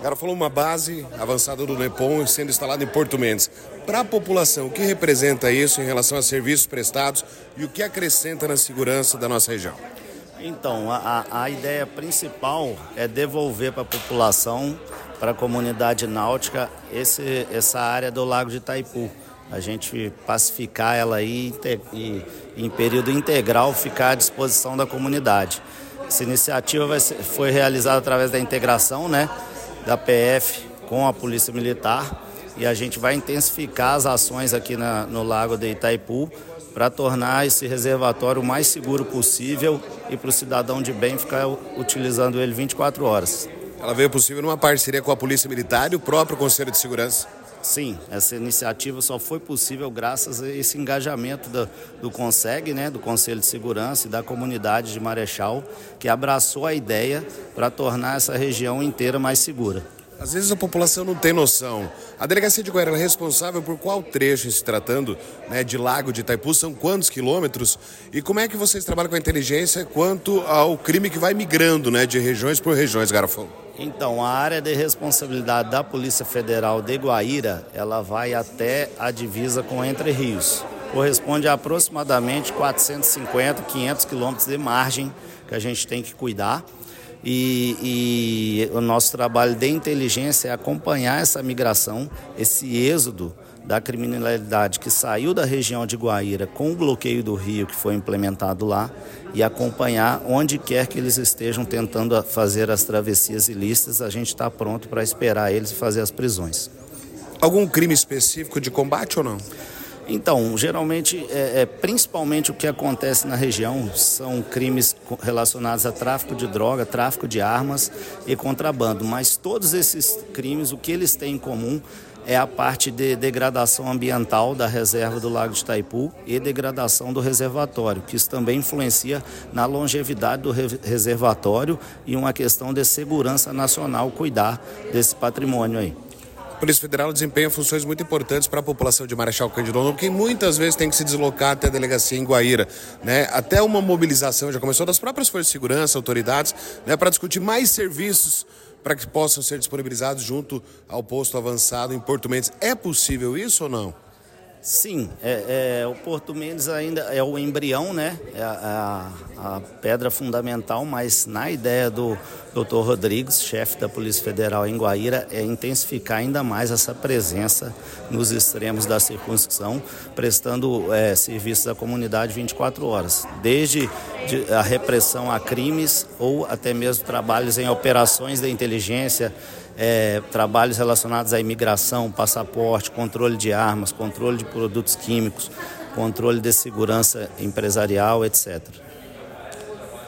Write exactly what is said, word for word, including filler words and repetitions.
Ela falou uma base avançada do NEPOM sendo instalada em Porto Mendes. Para a população, o que representa isso em relação a serviços prestados e o que acrescenta na segurança da nossa região? Então, a, a ideia principal é devolver para a população, para a comunidade náutica, esse, essa área do Lago de Itaipu. A gente pacificar ela aí e, em período integral, ficar à disposição da comunidade. Essa iniciativa vai ser, foi realizada através da integração, né, da P F com a Polícia Militar, e a gente vai intensificar as ações aqui na, no Lago de Itaipu para tornar esse reservatório o mais seguro possível e para o cidadão de bem ficar utilizando ele vinte e quatro horas. Ela veio possível numa parceria com a Polícia Militar e o próprio Conselho de Segurança? Sim, essa iniciativa só foi possível graças a esse engajamento do, do CONSEG, né, do Conselho de Segurança e da comunidade de Marechal, que abraçou a ideia para tornar essa região inteira mais segura. Às vezes a população não tem noção. A Delegacia de Guaíra é responsável por qual trecho, se tratando, né, de Lago de Itaipu? São quantos quilômetros? E como é que vocês trabalham com a inteligência quanto ao crime que vai migrando, né, de regiões por regiões, Garofalo? Então, a área de responsabilidade da Polícia Federal de Guaíra, ela vai até a divisa com Entre Rios. Corresponde a aproximadamente quatrocentos e cinquenta, quinhentos quilômetros de margem que a gente tem que cuidar. E, e o nosso trabalho de inteligência é acompanhar essa migração, esse êxodo da criminalidade que saiu da região de Guaíra com o bloqueio do rio que foi implementado lá e acompanhar onde quer que eles estejam tentando fazer as travessias ilícitas. A gente está pronto para esperar eles e fazer as prisões. Algum crime específico de combate ou não? Então, geralmente, é, é, principalmente o que acontece na região são crimes relacionados a tráfico de droga, tráfico de armas e contrabando. Mas todos esses crimes, o que eles têm em comum é a parte de degradação ambiental da reserva do Lago de Itaipu e degradação do reservatório, que isso também influencia na longevidade do re- reservatório e uma questão de segurança nacional cuidar desse patrimônio aí. A Polícia Federal desempenha funções muito importantes para a população de Marechal Cândido Rondon, porque muitas vezes tem que se deslocar até a delegacia em Guaíra, né? Até uma mobilização já começou das próprias forças de segurança, autoridades, né, para discutir mais serviços para que possam ser disponibilizados junto ao posto avançado em Porto Mendes. É possível isso ou não? Sim, é, é, o Porto Mendes ainda é o embrião, né? É a, a, a pedra fundamental, mas na ideia do doutor Rodrigues, chefe da Polícia Federal em Guaíra, é intensificar ainda mais essa presença nos extremos da circunscrição, prestando é, serviços à comunidade vinte e quatro horas, desde de, a repressão a crimes ou até mesmo trabalhos em operações de inteligência, É, trabalhos relacionados à imigração, passaporte, controle de armas, controle de produtos químicos, controle de segurança empresarial, etcétera.